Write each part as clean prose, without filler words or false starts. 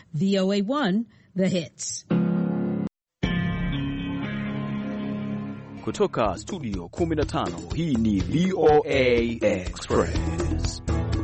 VOA1, The Hits. Kutoka studio 15, hii ni VOA Express.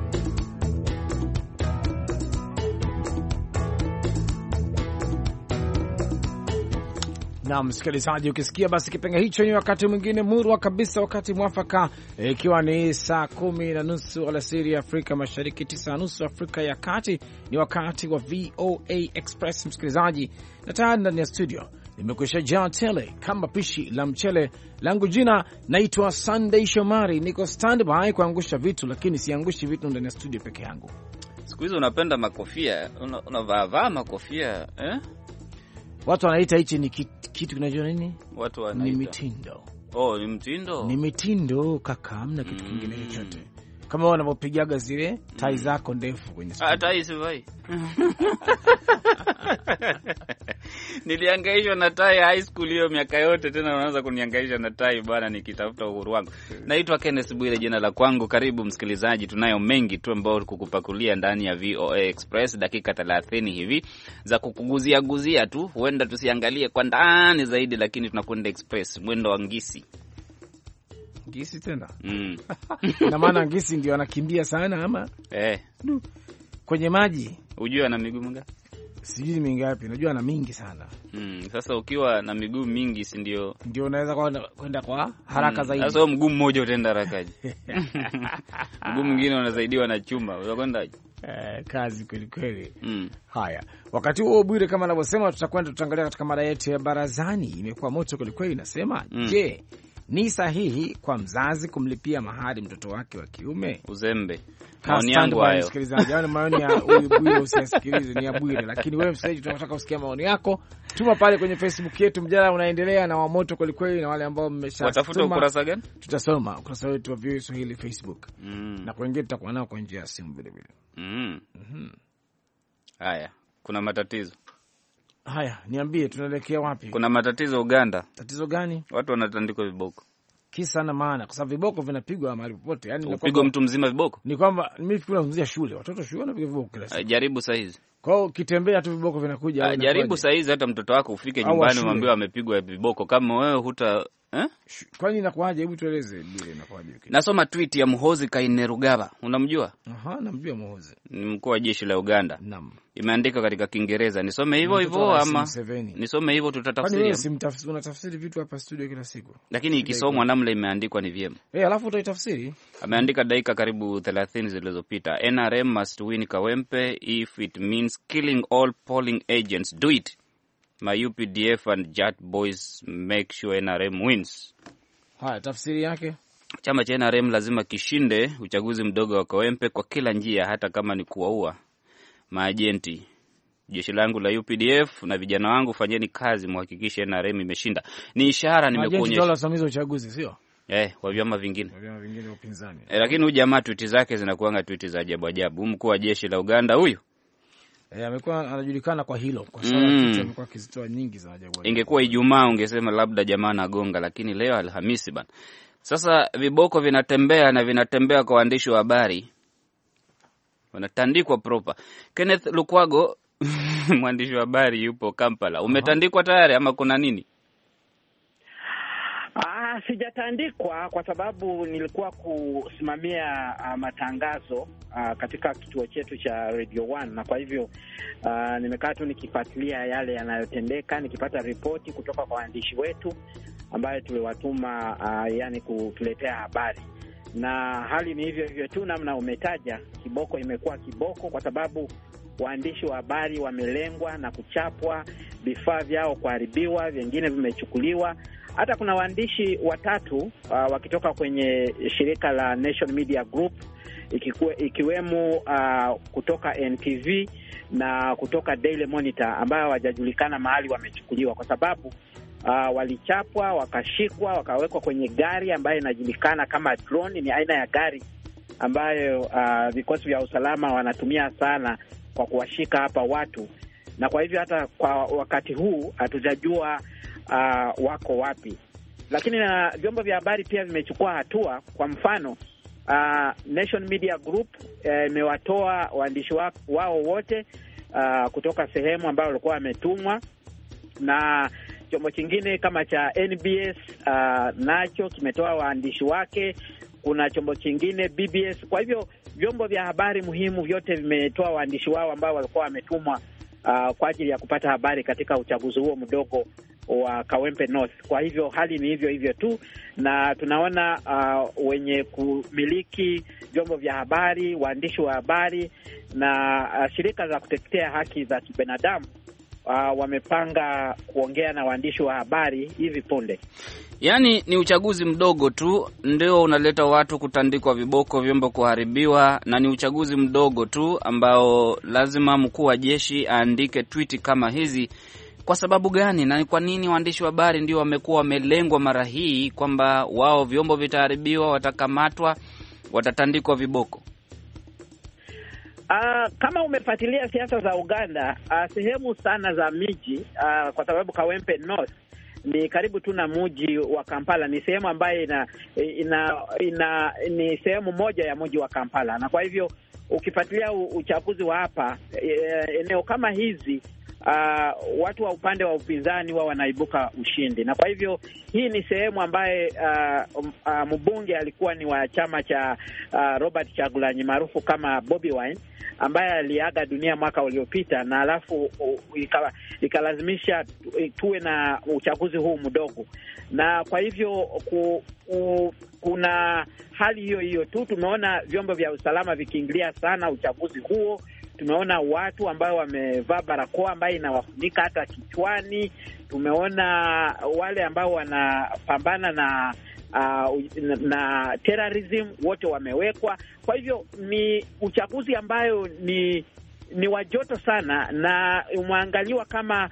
Na msikilizaji, ukisikia basi kipenga hicho, ni wakati mwingine murwa kabisa, wakati mwafaka, ikiwa ni saa 10:30 alasiri Afrika Mashariki, 9:30 Afrika ya Kati. Ni wakati wa VOA Express msikilizaji, na tayari ndani ya studio nimekwisha jaa tele kama pishi la mchele. Langu jina naitwa Sunday Shomari, niko standby kuangusha vitu, lakini siangushi vitu ndani ya studio peke yangu. Siku hizo unapenda makofia, unavaa makofia Watu wanaita hichi ni kitu kinajua nini? Watu wanaita ni mitindo. Oh, ni mtindo. Ni mitindo kaka, hamna kitu kingine chochote. Kama wanapopigaga zile tai zako ndefu kwenye studio. Tai sivai. Nilihangaishwa na tai high school hiyo miaka yote, tena unaanza kunihangaisha na tai bwana, nikitafuta uhuru wangu. Naitwa Kenneth Bwire jina la kwangu. Karibu msikilizaji, tunayo mengi tu ambao kukupakulia ndani ya VOA Express, dakika 30 hivi za kukuguzia guzia tu. Huenda tusiangalie kwa ndani zaidi, lakini tunakwenda express mwendo wa ngisi. Ngisi tena? Na maana ngisi ndio anakimbia sana ama? Kwenye maji. Unajua ana miguu mingapi? Sijui mingapi, najua ana mingi sana. Sasa ukiwa na miguu mingi, si ndio unaweza kwenda kwa haraka zaidi. Sasa mguu mmoja utaenda harakaje? Mguu mwingine unasaidiwa na chuma, utakwenda kazi kweli kweli. Haya, wakati huo Bwire, kama anavyosema, tutaangalia katika mada yetu ya barazani. Imekuwa moto kweli kweli, inasema je, ni sahihi kwa mzazi kumlipia mahari mtoto wake wa kiume? Uzembe. Maoni yangu hayo. Msikilizaji, hayo ni maoni ya huyu Bwire, usisikilize, ni ya Bwire. Lakini wewe msikilizaji, tunataka usikie maoni yako. Tuma pale kwenye Facebook yetu, mjadala unaendelea na wa moto kweli kweli, na wale ambao mmeshatuma. Watafuta ukurasa gani? Tutasoma ukurasa wetu wa VOA Swahili Facebook. Na kwa wengine tutakuwa nao kwa njia ya simu vile vile. Haya, kuna matatizo. Haya, niambie tunaelekea wapi? Kuna matatizo Uganda. Tatizo gani? Watu wanatandikwa viboko. Kisa na maana, kwa sababu viboko vinapigwa mahali popote. Yaani unapigwa mtu mzima viboko. Ni kwamba mimi nazungumzia shule. Watoto shule wanapigwa viboko kila siku. Jaribu saa hizi. Kwa hiyo kitembea tu viboko vinakuja. Jaribu saa hizi hata mtoto wako ufike nyumbani umwambie amepigwa viboko, kama wewe huta Kwani inakuaje? Hebu tueleze bila inakuaje. Nasoma tweet ya Muhoozi Kainerugaba. Unamjua? Namjua Muhoozi. Ni mkuu wa jeshi la Uganda. Naam. Imeandika katika Kiingereza. Nisome hivyo hivyo ama nisome hivyo tutatafsiri? Kwani simtafsiri, unatafsiri vitu hapa studio kila siku. Lakini ikisomwa namna imeandikwa ni vyema. Alafu utaitafsiri. Ameandika dakika karibu 30 zilizopita. NRM must win Kawempe if it means killing all polling agents. Do it. My UPDF and JAT boys make sure NRM wins. Haya, tafsiri yake. Chama cha NRM lazima kishinde uchaguzi mdogo wa Kawempe kwa kila njia, hata kama ni kuwaua maajenti. Jeshi langu la UPDF na vijana wangu, fanyeni kazi muhakikishe NRM imeshinda. Ni ishara nimekuonyesha. Wala samizo uchaguzi sio? Kwa vyama vingine. Kwa vyama vingine upinzani. Lakini huyu jamaa tweet zake zinakuanga tweet za ajabu ajabu. Mkuu wa jeshi la Uganda huyu amekuwa anajulikana kwa hilo, kwa sababu kitu amekuwa kizitoa nyingi za ajabu. Ingekuwa Ijumaa ungesema labda jamaa anagonga, lakini leo Alhamisi bana. Sasa viboko vinatembea na vinatembea kwa waandishi wa habari. Wanatandikwa proper. Kenneth Lukwago mwandishi wa habari yupo Kampala. Umetandikwa tayari ama kuna nini? Sijatandikwa kwa sababu nilikuwa kusimamia matangazo katika kituo chetu cha Radio 1, na kwa hivyo nimekaa tu nikifuatilia yale yanayotendeka, nikipata ripoti kutoka kwa waandishi wetu ambayo tuliwatuma yani kutuletea habari. Na hali ni hivyo hivyo tu namna umetaja. Kiboko imekuwa kiboko kwa sababu waandishi wa habari wamelengwa na kuchapwa, vifaa vyao kuharibiwa, vingine vimechukuliwa. Hata kuna waandishi watatu wakitoka kwenye shirika la Nation Media Group, ikiwemo kutoka NTV na kutoka Daily Monitor, ambao hawajajulikana mahali wamechukuliwa, kwa sababu walichapwa, wakashikwa, wakawekwa kwenye gari ambayo inajulikana kama drone. Ni aina ya gari ambayo vikosi vya usalama wanatumia sana kwa kuwashika hapa watu, na kwa hivyo hata kwa wakati huu hatujajua wako wapi. Lakini na vyombo vya habari pia vimechukua hatua. Kwa mfano, Nation Media Group imewatoa waandishi wao wote kutoka sehemu ambayo walikuwa wametumwa, na chombo kingine kama cha NBS nacho kimetoa waandishi wake. Kuna chombo kingine BBS. Kwa hivyo vyombo vya habari muhimu vyote vimetoa waandishi wao ambao walikuwa wametumwa kwa ajili ya kupata habari katika uchaguzi huo mdogo wa Kawempe North. Kwa hivyo hali ni hivyo hivyo tu, na tunaona wenye kumiliki vyombo vya habari, waandishi wa habari na shirika za kutetea haki za kibinadamu wamepanga kuongea na waandishi wa habari hivi punde. Yaani ni uchaguzi mdogo tu ndio unaleta watu kutandikwa viboko, vyombo kuharibiwa, na ni uchaguzi mdogo tu ambao lazima mkuu wa jeshi aandike tweet kama hizi. Kwa sababu gani na kwa nini waandishi wa habari ndio wamekuwa wamelengwa mara hii, kwamba wao vyombo vitaharibiwa, watakamatwa, watatandikwa viboko? Kama umefuatilia siasa za Uganda, sehemu sana za miji, kwa sababu Kawempe North ni karibu tu na mji wa Kampala, ni sehemu ambayo ni sehemu moja ya mji wa Kampala, na kwa hivyo ukifuatilia uchaguzi wa hapa eneo kama hizi, watu wa upande wa upinzani wao wanaibuka ushindi, na kwa hivyo hii ni sehemu ambaye mbunge alikuwa ni wa chama cha Robert Chagulanyi maarufu kama Bobi Wine, ambaye aliaga dunia mwaka uliopita, na alafu ikalazimisha tuwe na uchaguzi huu mdogo, na kwa hivyo kuna hali hiyo hiyo tu. Tumeona vyombo vya usalama vikiingilia sana uchaguzi huo. Tumeona watu ambao wamevaa barakoa ambayo inawafunika hata kichwani. Tumeona wale ambao wanapambana na terrorism wote wamewekwa. Kwa hivyo ni uchaguzi ambayo ni wa joto sana, na umeangaliwa kama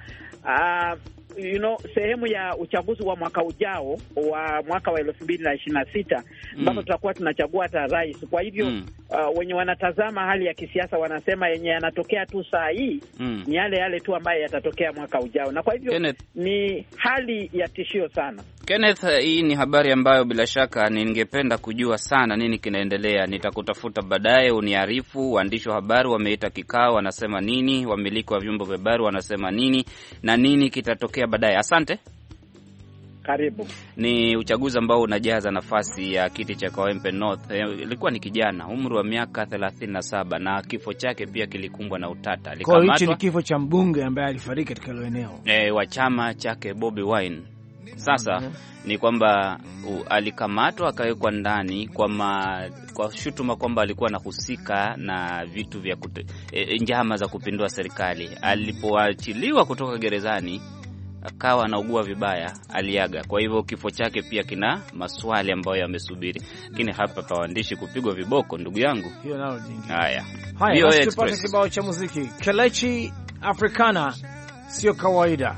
sehemu ya uchaguzi wa mwaka ujao wa mwaka wa 2026 ambapo tutakuwa tunachagua hata rais. Kwa hivyo wenye wanatazama hali ya kisiasa wanasema yenye yanatokea tu saa hii ni yale tu ambayo yatatokea mwaka ujao, na kwa hivyo Kenneth, ni hali ya tishio sana. Kenneth, hii ni habari ambayo bila shaka ningependa kujua sana nini kinaendelea. Nitakutafuta baadaye uniarifu. Waandishi wa habari wameita kikao, wanasema nini? Wamiliki wa vyombo vya habari wanasema nini? Na nini kitatokea baadaye? Asante. Karibu. Ni uchaguzi ambao unajaza nafasi ya kiti cha Kawempe North. Ilikuwa ni kijana umri wa miaka 37, na kifo chake pia kilikumbwa na utata. Alikamatwa. Hicho ni kifo cha mbunge ambaye alifariki katika hilo eneo wa chama chake Bobi Wine. Sasa ni kwamba alikamatwa akawekwa ndani kwa shutuma kwamba alikuwa anahusika na vitu vya njama za kupindua serikali. Alipoachiliwa kutoka gerezani akawa anaugua vibaya, aliaga. Kwa hivyo kifo chake pia kina maswali ambayo yamesubiri. Lakini hapa pa waandishi kupigwa viboko, ndugu yangu, hiyo nalo jingi. Haya, basi tupate kibao cha muziki. Kelechi Africana, sio kawaida.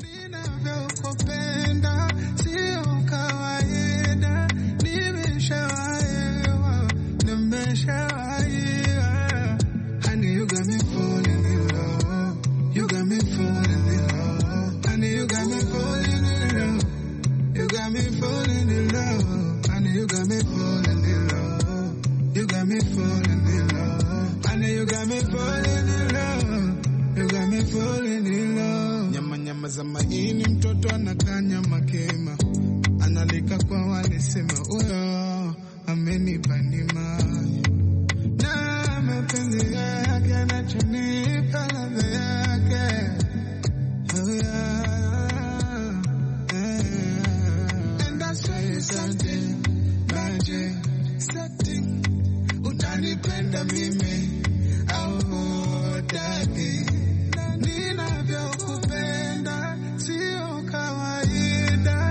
Nyama za maini, mtoto anakanya makema, analika kwa wale sema uyo amenipa nima, na mapenzi yake anachonipa ladha yake. Oh yeah, and that's why you something magic setting, utanipenda mimi au dadi, ninavyokupenda sio kawaida,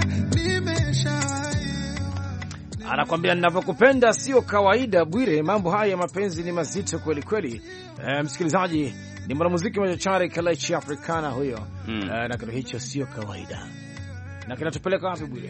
anakwambia ninavyokupenda sio kawaida. Bwire, mambo haya ya mapenzi ni mazito kweli kweli. Msikilizaji, ni mwanamuziki machachari Kelechi Africana huyo. Na kitu hicho sio kawaida. Na kinatupeleka wapi Bwire?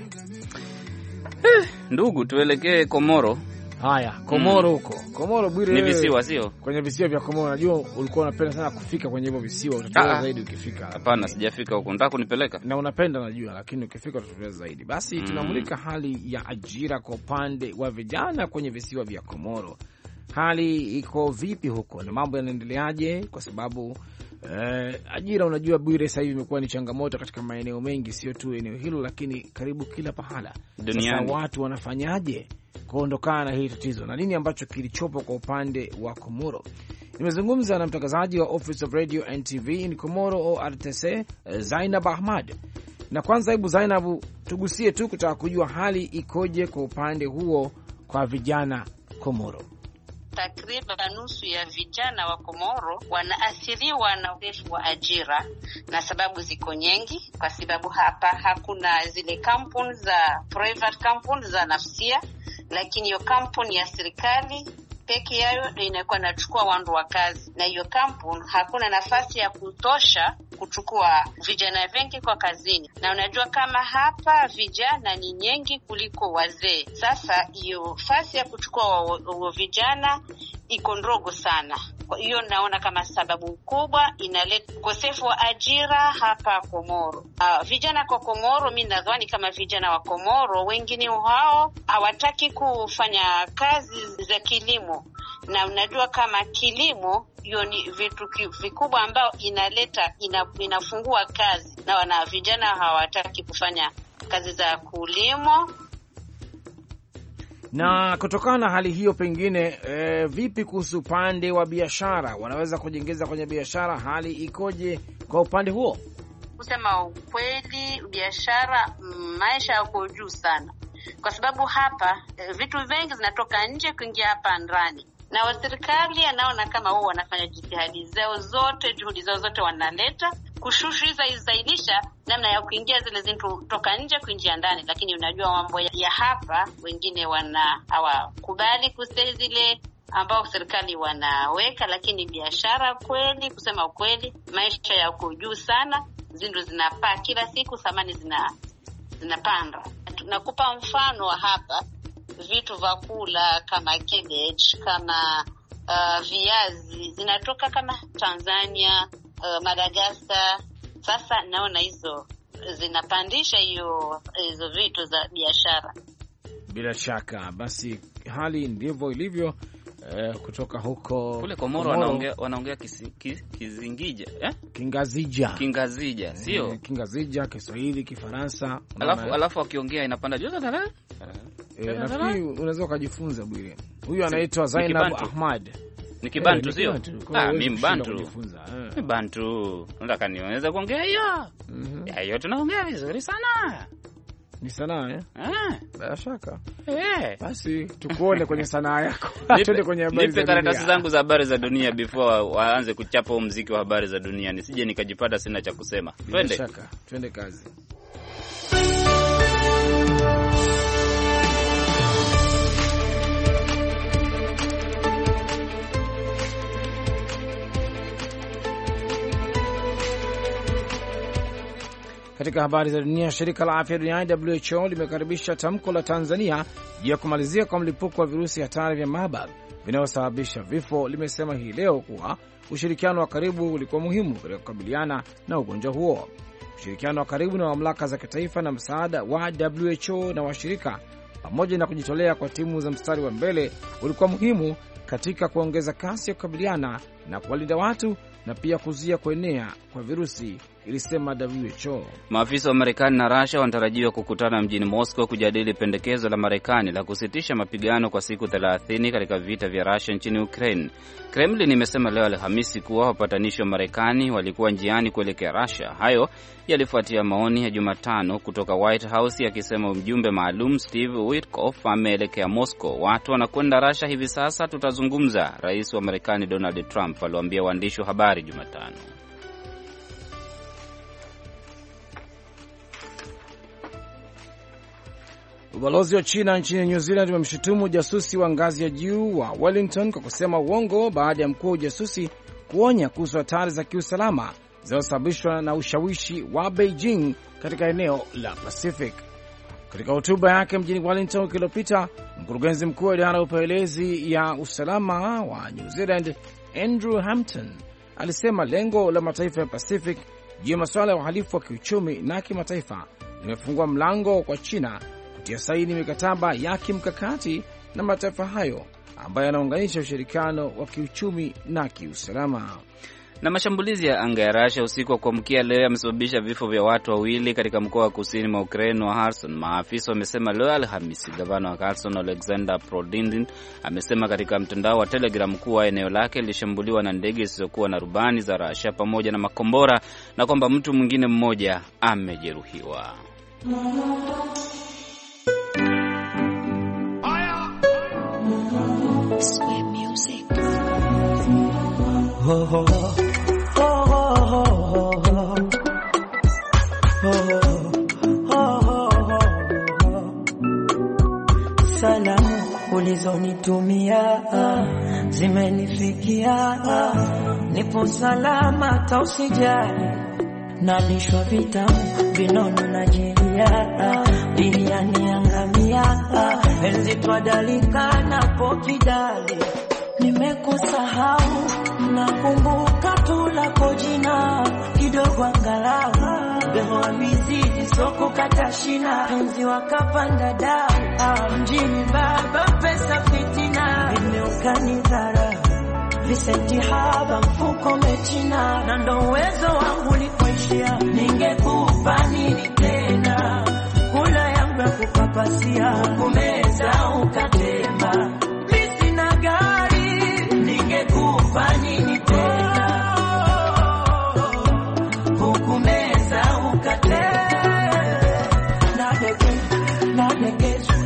Ndugu, tuelekee Komoro. Haya, Komoro huko. Komoro Bwire, ni visiwa sio? Kwenye visiwa vya Komoro, najua ulikuwa unapenda sana kufika kwenye hivyo visiwa, utatoa zaidi ukifika. Hapana, sijafika huko. Nataka kunipeleka. Na unapenda najua, lakini ukifika utatoa zaidi. Basi tunamulika hali ya ajira kwa upande wa vijana kwenye visiwa vya Komoro. Hali iko vipi huko? Na mambo yanaendeleaje? Kwa sababu Ajira, unajua Bwire, sasa hivi imekuwa ni changamoto katika maeneo mengi, sio tu eneo hilo, lakini karibu kila pahala duniani. Sasa watu wanafanyaje kuondokana na hili tatizo na nini ambacho kilichopo kwa upande wa Komoro? Nimezungumza na mtangazaji wa Office of Radio and TV in Komoro ORTC, Zainab Ahmad. Na kwanza, hebu Zainab, tugusie tu kutaka kujua hali ikoje kwa upande huo kwa vijana Komoro. Takriban nusu ya vijana wa Komoro wanaathiriwa na ukosefu wa ajira, na sababu ziko nyingi. Kwa sababu hapa hakuna zile kampuni za private companies za nafsia, lakini hiyo kampuni ya serikali peke yao inakuwa inachukua wandu wa kazi, na hiyo kampuni hakuna nafasi ya kutosha kuchukua vijana wengi kwa kazini. Na unajua kama hapa vijana ni nyingi kuliko wazee. Sasa hiyo nafasi ya kuchukua vijana iko ndogo sana. Kwa hiyo naona kama sababu kubwa inaleta ukosefu wa ajira hapa Komoro. Vijana kwa Komoro, mimi nadhani kama vijana wa Komoro wengine wao hawataki kufanya kazi za kilimo, na unajua kama kilimo hiyo ni vitu vikubwa ambao inafungua kazi, na wana vijana hawataki kufanya kazi za kulimo. Na kutokana na hali hiyo, pengine vipi kuhusu upande wa biashara? Wanaweza kujiingiza kwenye biashara? Hali ikoje kwa upande huo? Kusema ukweli, biashara maisha yako juu sana, kwa sababu hapa vitu vingi zinatoka nje kuingia hapa ndani, na serikali anaona kama wao wanafanya jitihadi zao zote, juhudi zao zote wanaleta kushushisha namna ya kuingia zile zintu toka nje kuingia ndani. Lakini unajua mambo ya hapa, wengine hawakubali kusema zile ambao serikali wanaweka. Lakini biashara kweli, kusema ukweli, maisha yako juu sana, zindu zinapaa kila siku, thamani zinapanda. Nakupa mfano wa hapa, vitu vya kula kama cabbage, kama viazi zinatoka kama Tanzania, Madagascar. Sasa naona hizo zinapandisha hizo vitu za biashara. Bila shaka basi hali ndivyo ilivyo. Kutoka huko kule Komoro wanaongea Kizingija, Kingazija, sio Kingazija, Kiswahili, Kifaransa, alafu akiongea inapanda juu sana. Nafikiri unaweza kujifunza Bwire. Huyu anaitwa Zainab Ahmad. Ni Kibantu sio? Mimi Mbantu. Bantu. Nataka niweze kuongea hiyo. Hiyo tunaongea vizuri sana. Ni sanaa bila shaka. Basi tukuone kwenye sanaa yako. Twende kwenye habari za dunia. Nipe karatasi zangu za habari za dunia before waanze kuchapa muziki wa habari za dunia. Nisije nikajipata sina cha kusema. Twende. Bila shaka. Twende kazi. Katika habari za dunia, shirika la afya duniani WHO limekaribisha tamko la Tanzania juu ya kumalizia kwa mlipuko wa virusi hatari vya Marburg vinavyosababisha vifo. Limesema hii leo kuwa ushirikiano wa karibu ulikuwa muhimu katika kukabiliana na ugonjwa huo. Ushirikiano wa karibu na mamlaka za kitaifa na msaada wa WHO na washirika, pamoja na kujitolea kwa timu za mstari wa mbele, ulikuwa muhimu katika kuongeza kasi ya kukabiliana na kuwalinda watu na pia kuzuia kuenea kwa virusi, ilisema WHO. Maafisa wa Marekani na Russia wanatarajiwa kukutana mjini Moscow kujadili pendekezo la Marekani la kusitisha mapigano kwa siku 30 katika vita vya Russia nchini Ukraine. Kremlin imesema leo Alhamisi kuwa wapatanishi wa Marekani walikuwa njiani kuelekea Russia. Hayo yalifuatia maoni ya Jumatano kutoka White House yakisema mjumbe maalum Steve Witkoff ameelekea Moscow. Watu wanakwenda Russia hivi sasa, tutazungumza, Rais wa Marekani Donald Trump aliwaambia waandishi wa habari Jumatano. Ubalozi wa China nchini New Zealand umemshutumu jasusi wa ngazi ya juu wa Wellington kwa kusema uongo baada ya mkuu wa ujasusi kuonya kuhusu hatari za kiusalama zinazosababishwa na ushawishi wa Beijing katika eneo la Pacific. Katika hotuba yake mjini Wellington wiki iliyopita, mkurugenzi mkuu wa idara ya upelelezi ya usalama wa New Zealand Andrew Hampton alisema lengo la mataifa ya Pacific juu ya masuala ya uhalifu wa kiuchumi na kimataifa limefungua mlango kwa China kutia saini mikataba ya kimkakati na mataifa hayo ambayo yanaunganisha ushirikiano wa kiuchumi na kiusalama. Na mashambulizi ya anga ya Russia usiku wa kuamkia leo yamesababisha vifo vya watu wawili katika mkoa wa kusini mwa Ukraine wa Kherson. Maafisa wamesema leo Alhamisi. Gavana wa Kherson Alexander Prodindin amesema katika mtandao wa Telegram kuwa eneo lake lilishambuliwa na ndege zisizokuwa na rubani za Russia pamoja na makombora na kwamba mtu mwingine mmoja amejeruhiwa. Sweet music. Salamu ulizonitumia zimenifikia, nipo salama tausijali, nalishwa vitamu vinono na jilia, biriani angamia, enzi twadalika napo kidali, nimekusahau nakumbuka tu lako jina, kidogo angalau beho wa mizizi soko katashina, enzi wakapanda dau, mjini baba pesa fitina, imeukani Vicenti haba mfuko mechina, na ndo uwezo wangu likoishia, ningekupa nini tena, kula yangu ya kupapasia, kumeza ukatema, misi na gari, ningekupa nini tena, kukumeza ukatema, nadekesu,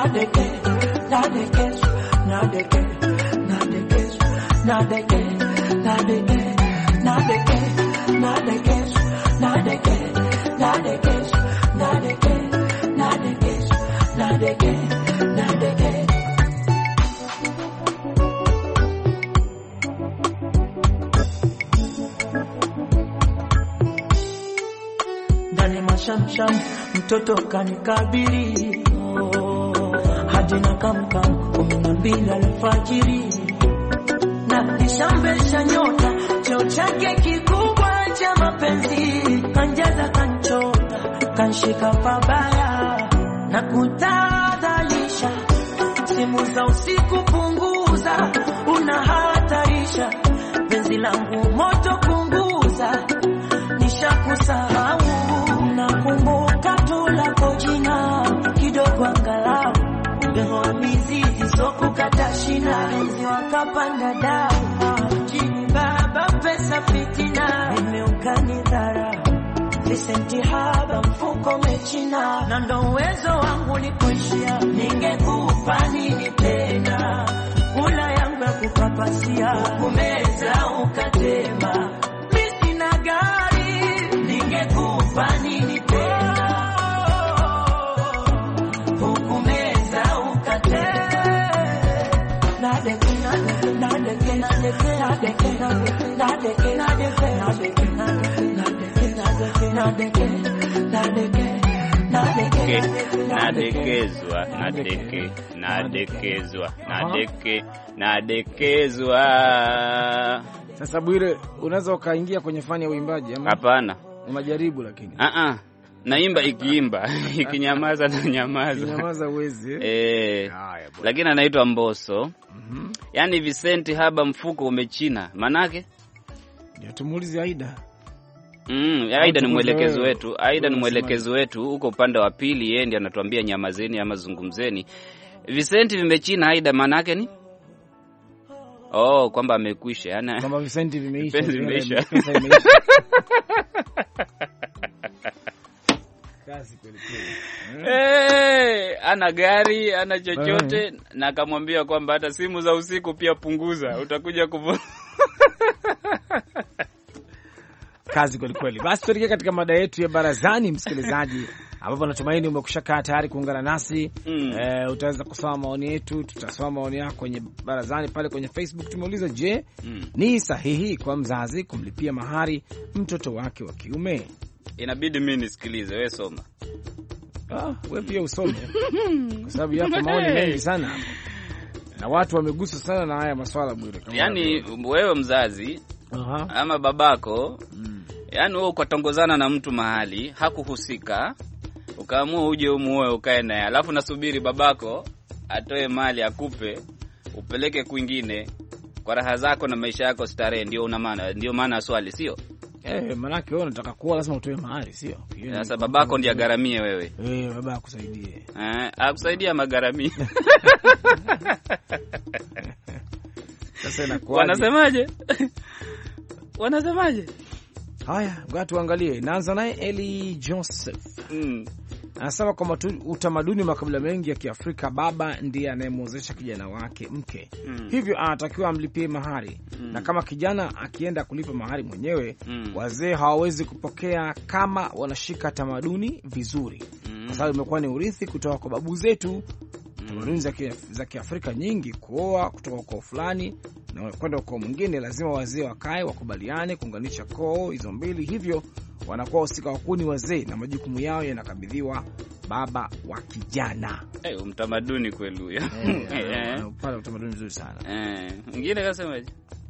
ndani mashamsham mtoto kanikabiri, hadi na kamkam 12 alfajiri, na kishambesha nyota cheo chake kikubwa cha mapenzi, kanjaza kanchota kanshika pabaya na kutadhalisha, simu za usiku punguza, unahatarisha penzi langu moto punguza, nishakusahau nakumbuka tu lako jina, kidogo angalau beho mizizi soko katashina, enzi wakapanda dau, jini baba pesa fitina, imeukani dhara, Vicenti haba mfuko mechina, na ndo uwezo wangu likoishia, ningekupa nini tena, kula yangu ya kupapasia, kumeza ukatema, misi na gari, ningekupa nini tena, nadekezwa. Sasa Bwire, unaweza ukaingia kwenye fani ya uimbaji ama? Hapana. Unajaribu lakini. Naimba ikiimba, ikinyamaza na nyamaza. Ikinyamaza uwezi. Lakini anaitwa Mbosso. Yaani Vicenti haba mfuko umechina. Manake? Ndio tumuulize Aida. Aida ni mwelekezi wetu. Aida ni mwelekezi wetu huko upande wa pili, yeye ndiye anatuambia nyamazeni ama zungumzeni. Vicenti vimechina, Aida manake ni? Kwamba amekwisha. Yaani kwamba Vicenti vimeisha. Vimeisha. Kazi kweli kweli. Ana gari, ana chochote, na akamwambia kwamba hata simu za usiku pia punguza, utakuja Kazi kweli kweli. Basi tuelekee katika mada yetu ya barazani, msikilizaji, ambapo natumaini umekushakaa tayari kuungana nasi. Utaweza kusoma maoni yetu, tutasoma maoni yako kwenye barazani pale kwenye Facebook. Tumeuliza, je, ni sahihi kwa mzazi kumlipia mahari mtoto wake wa kiume? Inabidi mimi nisikilize, wewe soma. Wewe pia usome. Kwa sababu yako maoni mengi sana hapo. Na watu wamegusa sana na haya maswala Bwire. Yaani wewe mzazi ama babako, yaani wewe ukatongozana na mtu mahali, hakuhusika, ukaamua uje umuoe ukae naye, alafu nasubiri babako atoe mali akupe upeleke kwingine kwa raha zako na maisha yako starehe, ndio maana swali, sio? Manake wewe unataka kuoa lazima utoe mahari, sio? Sasa babako ndiye agaramie wewe. Baba akusaidie. Akusaidia magaramie. Sasa inakuwa wanasemaje? Haya, ngoja tuangalie. Naanza naye Eli Joseph. Anasema kwamba utamaduni wa makabila mengi ya Kiafrika, baba ndiye anayemwozesha kijana wake mke. Hivyo anatakiwa amlipie mahari. Na kama kijana akienda kulipa mahari mwenyewe, wazee hawawezi kupokea kama wanashika tamaduni vizuri. Kwa sababu imekuwa ni urithi kutoka kwa babu zetu. Tamaduni za Kiafrika nyingi, kuoa kutoka kwa fulani na kwenda kwa mwingine, lazima wazee wakae wakubaliane kuunganisha koo hizo mbili. Hivyo wanakuwa husika wakuni wazee na majukumu yao yanakabidhiwa baba wa kijana. Mtamaduni kweli huyo. Pale utamaduni mzuri sana. Mwingine kasemaje?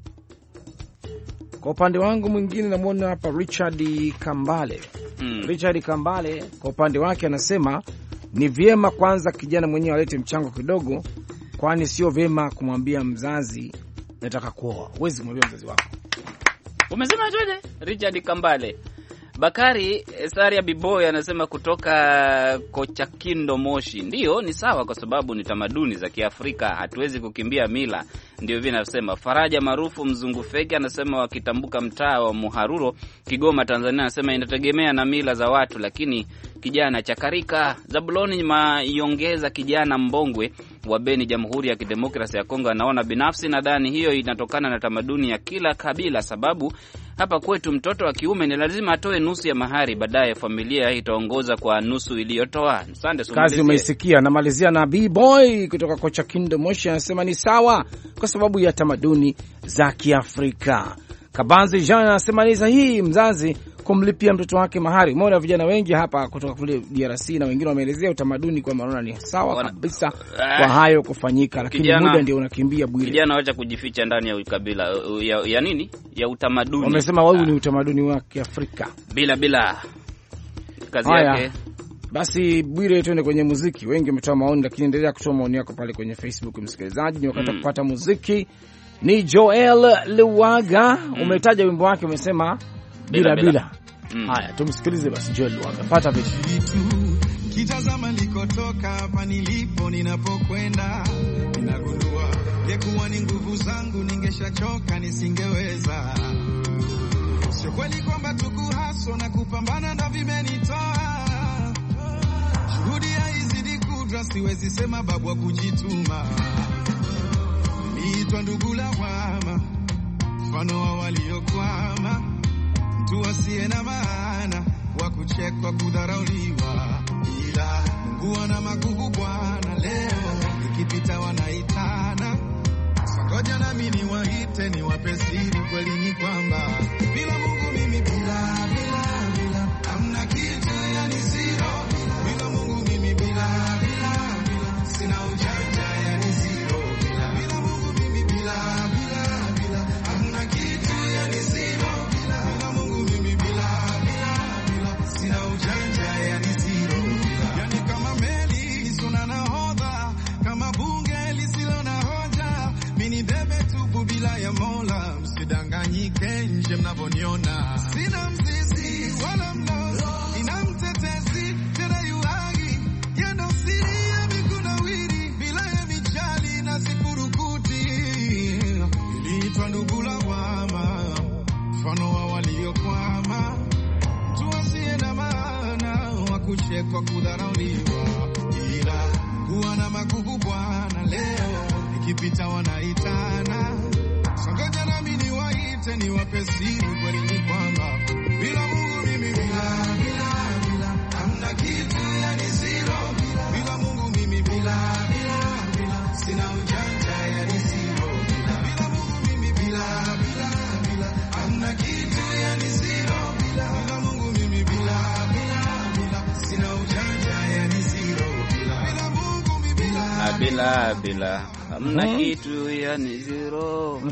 Kwa upande wangu mwingine namuona hapa Richard Kambale. Richard Kambale kwa upande wake anasema ni vyema kwanza kijana mwenyewe alete mchango kidogo, kwani sio vyema kumwambia mzazi nataka kuoa. Huwezi kumwambia mzazi wako. Umesema aje? Richard Kambale. Bakari Saria Biboy anasema kutoka Kochakindo Moshi. Ndio, ni sawa kwa sababu ni tamaduni za Kiafrika, hatuwezi kukimbia mila. Ndio hivi nasema. Faraja maarufu Mzungu Feki anasema wakitambuka mtaa wa Muharuro, Kigoma, Tanzania, anasema inategemea na mila za watu, lakini kijana chakarika. Zabuloni Mayongeza kijana Mbongwe wa Beni, Jamhuri ya Kidemokrasia ya Kongo, anaona binafsi nadhani hiyo inatokana na tamaduni ya kila kabila, sababu hapa kwetu mtoto wa kiume ni lazima atoe nusu ya mahari, baadaye familia itaongoza kwa nusu iliyotoa. Asante sana. Kazi umeisikia. Namalizia na B-Boy kutoka Kocha Kindo Moshi anasema ni sawa kwa sababu ya tamaduni za Kiafrika. Kabanzi Jean anasema ni sahihi mzazi kumlipia mtoto wake mahari. Umeona vijana wengi hapa kutoka kule DRC na wengine wameelezea utamaduni kwa maana ni sawa kabisa kwa hayo kufanyika, lakini muda ndio unakimbia bure. Kijana waacha kujificha ndani ya ukabila ya nini? Ya utamaduni. Wamesema wao ni utamaduni wa Kiafrika. Bila kazi yake. Basi Bwire, tuende kwenye muziki. Wengi wametoa maoni, lakini endelea kutoa maoni yako pale kwenye Facebook msikilizaji. Ni wakati kupata muziki. Ni Joel Luwaga. Umetaja wimbo wake, umesema bila. Haya, tumsikilize basi Joel Luwaga. Pata vitu. Kitazama nilikotoka hapa nilipo ninapokwenda, ninagundua ingekuwa ni nguvu zangu ningeshachoka nisingeweza. Sio kweli kwamba tukuhaso na kupambana ndo vimenitoa. Juhudi haizidi kudra, siwezi sema babu wa kujituma. Niitwa ndugu lawama, mfano wa waliokwama, mtu asiye na maana, wa kuchekwa, kudharauliwa. Ila Mungu ana magugu Bwana, leo nikipita wanaitana. Ngoja na mimi niwaite, niwape siri, kweli ni kwamba bila Mungu mimi bila hamna kitu, yani zero. Bila Mungu mimi bila sina ujanja, yani zero. Bila Mungu mimi bila hamna kitu, yani zero. Bila Mungu mimi bila sina ujanja, yani zero. Yani kama meli isona nahodha, kama bunge lisilo na hoja, mimi bebe tupu bila ya Mola. Msidanganyike nje mnavoniona, sina mzizi wala mlozi, ina mtetezi tena yuagi, yendo siri ya mikunawiri, bila ya mijali na sifurukuti. Niliitwa ndugu lawama, mfano wa waliokwama, mtu asiye na maana, wa kuchekwa, kudharauliwa. Ila kuwa na magugu Bwana, leo nikipita wanaitana. Songoja na mimi niwaite, niwape siri, kweli ni kwamba bila Mungu mimi bila hamna kitu, yani zero. Bila Mungu mimi bila sina ujanja, yani zero. Bila Mungu mimi bila hamna kitu, yani zero. Bila Mungu mimi bila sina ujanja, yani zero. Bila Mungu mimi bila hamna kitu, yani zero.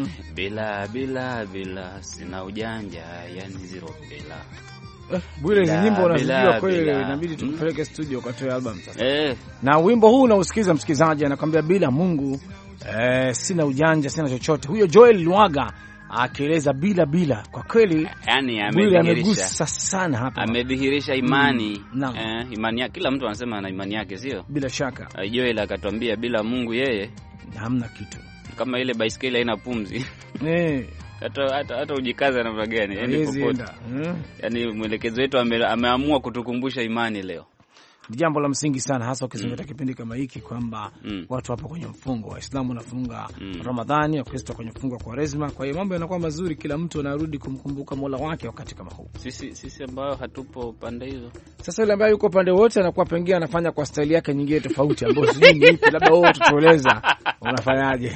Bila sina ujanja, yani zero. Bwire, hizi nyimbo unazijua kweli, inabidi tukupeleke studio ukatoe album sasa. Na wimbo huu unausikiza msikizaji anakuambia bila Mungu Sina ujanja, sina chochote. Huyo Joel Lwaga akieleza bila kwa kweli, yani amegusa sana hapa, amedhihirisha imani. Imani yake, kila mtu anasema ana imani yake, sio? Bila shaka. Joel akatwambia bila Mungu yeye hamna kitu, kama ile baiskeli haina pumzi. Hata ujikaza namna gani, yani popote. Yani mwelekezo wetu ameamua kutukumbusha imani leo. Ni jambo la msingi sana, hasa ukizingatia kipindi kama hiki kwamba watu hapa kwenye mfungo, Waislamu wanafunga Ramadhani, Wakristo kwenye mfungo wa Kwaresma. Kwa hiyo mambo yanakuwa mazuri, kila mtu anarudi kumkumbuka Mola wake wakati kama huu. Sisi ambao hatupo pande hizo, sasa yule ambaye yuko pande wote anakuwa pengine anafanya kwa staili yake nyingine tofauti, ambayo sijui ni ipi. Labda wewe tutueleza unafanyaje?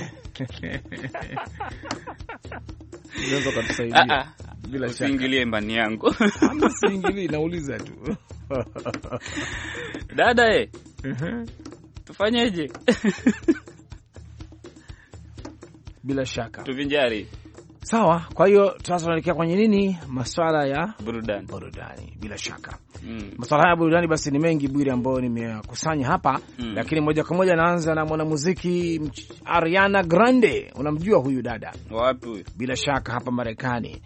Ndio kutusaidia. Bila shaka usiingilie imani yangu. Usiingilie, nauliza tu. Dada tufanyeje? Bila shaka tuvinjari. Sawa, kwa hiyo sasa tunaelekea kwenye nini? Masuala ya burudani. Bila shaka. Masuala ya burudani basi ni mengi Bwire, ambayo nimekusanya hapa. Lakini moja kwa moja naanza na mwanamuziki Ariana Grande. Unamjua huyu dada? Wapi huyu? Bila shaka hapa Marekani.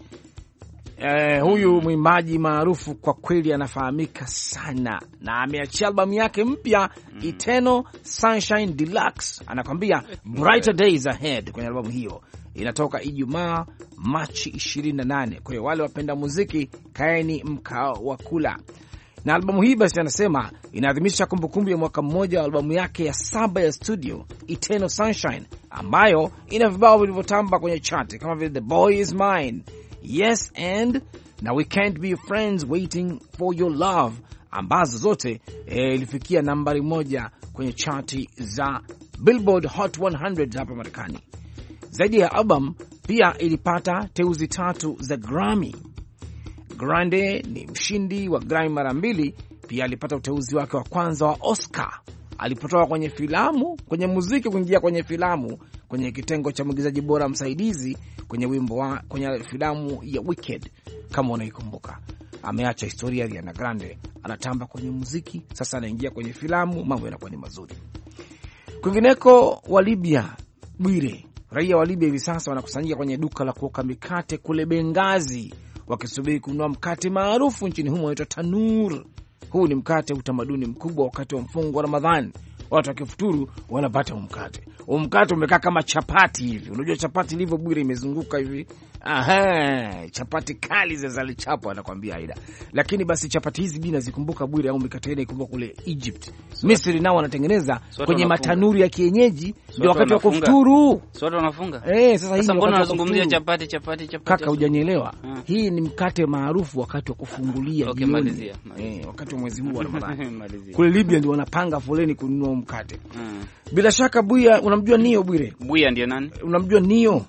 Huyu mwimbaji maarufu kwa kweli, anafahamika sana na ameachia albamu yake mpya Eternal Sunshine Deluxe. Anakwambia Brighter Days Ahead kwenye albamu hiyo. Inatoka Ijumaa Machi 28. Kwa hiyo wale wapenda muziki, kaeni mkao wa kula. Na albamu hii basi anasema inaadhimisha kumbukumbu ya mwaka mmoja wa albamu yake ya 7 ya studio Eternal Sunshine, ambayo ina vibao vilivyotamba kwenye chart kama vile The Boy Is Mine, Yes and na We Can't Be Friends Waiting For Your Love, ambazo zote ilifikia nambari 1 kwenye chati za Billboard Hot 100 hapa Marekani. Zaidi ya album pia ilipata teuzi 3 za Grammy. Grande ni mshindi wa Grammy mara 2, pia alipata uteuzi wake wa kwanza wa Oscar alipotoka kwenye filamu, kwenye muziki kuingia kwenye filamu, kwenye kitengo cha mwigizaji bora msaidizi kwenye filamu ya Wicked, kama unaikumbuka. Ameacha historia ya Ariana Grande, anatamba kwenye muziki, sasa anaingia kwenye filamu, mambo yanakuwa ni mazuri. Kwingineko wa Libya, Bwire, raia wa Libya hivi sasa wanakusanyika kwenye duka la kuoka mikate kule Benghazi, wakisubiri kununua mkate maarufu nchini humo unaitwa Tanur. Huu ni mkate utamaduni mkubwa wakati wa mfungo wa Ramadhani. Watu wakifuturu wanapata mkate. Mkate umekaa kama chapati hivi. Unajua chapati ilivyo Bwire, imezunguka hivi. Chapati kali zilizochapwa anakuambia Aida. Lakini basi chapati hizi bina zikumbuka Bwire, au mikate ile ikumbuka kule Egypt. Misri nao wanatengeneza kwenye matanuri ya kienyeji, ndio wakati wa kufuturu. Sote wanafunga. Sasa mbona unazungumzia chapati? Kaka, hujanielewa. Hii ni mkate maarufu wakati wa kufungulia jioni. Wakati wa mwezi huu wa Ramadhani. Kule Libya ndio wanapanga foleni kununua mkate. Bila shaka Buya, unamjua Nio Bwire? Buya ndio nani? Unamjua Nio?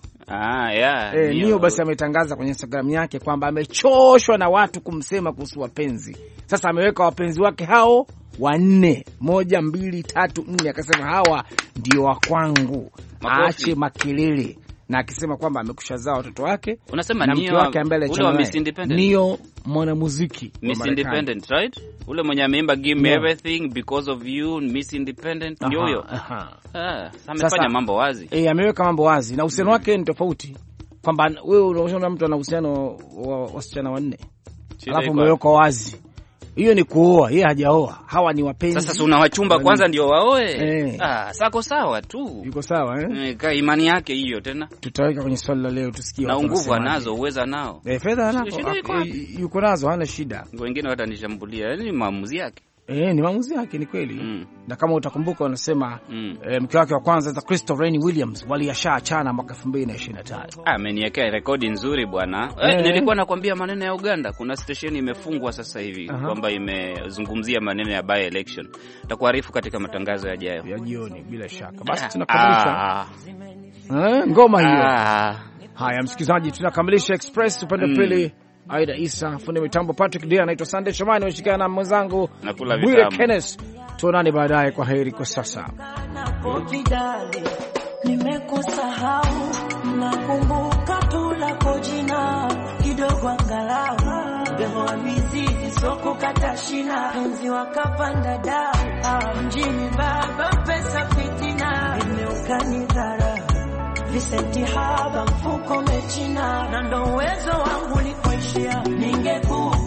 Nio basi ametangaza kwenye Instagram yake kwamba amechoshwa na watu kumsema kuhusu wapenzi. Sasa ameweka wapenzi wake hao 4, 1, 2, 3, 4, akasema hawa ndio wa kwangu. Aache makelele. Na akisema kwamba amekushazaa watoto wake. Unasema na mke wake ambaye Nio mwanamuziki Miss Independent, right? Ule mwenye ameimba Give Me Everything Because of You, Miss Independent, ndio huyo. Amefanya mambo wazi. Ameweka mambo wazi na uhusiano wake ni tofauti. Kwamba wewe unaona mtu ana uhusiano wa wasichana 4. Alafu umeweka wazi. Hiyo ni kuoa, yeye hajaoa. Hawa ni wapenzi. Sasa unawachumba kwanza ndio waoe. Sako sawa tu. Yuko sawa Kwa imani yake hiyo tena. Tutaweka kwenye swali la leo tusikie. Na nguvu anazo, uweza nao. Fedha anazo. Yuko nazo, hana shida. Wengine watanishambulia. Ni maamuzi yake. Ni maamuzi yake, ni kweli. Na kama utakumbuka wanasema mke wake wa kwanza za Christopher Rainy Williams waliachana mwaka 2025. Ameniwekea rekodi nzuri bwana. Nilikuwa nakwambia maneno ya Uganda, kuna station imefungwa sasa hivi kwamba imezungumzia maneno ya by election. Nitakuarifu katika matangazo yajayo ya jioni bila shaka. Basi tunakamilisha ngoma hiyo. Haya msikilizaji, tunakamilisha Express upande pili. Aida Isa, fundi mitambo Patrick Dia, anaitwa Sunday Shomani, nashikana na mwenzangu Bwire Kenneth. Tuonane baadaye, kwa heri kwa sasa. Nimekusahau, nakumbuka tu lako jina kidogo angalau. Beho mizizi soko kata shina, penzi wakapanda dau, mjini baba pesa fitina, imeukani dhara, visenti haba mfuko mechina, na ndo uwezo wangu likoishia, ningekuwa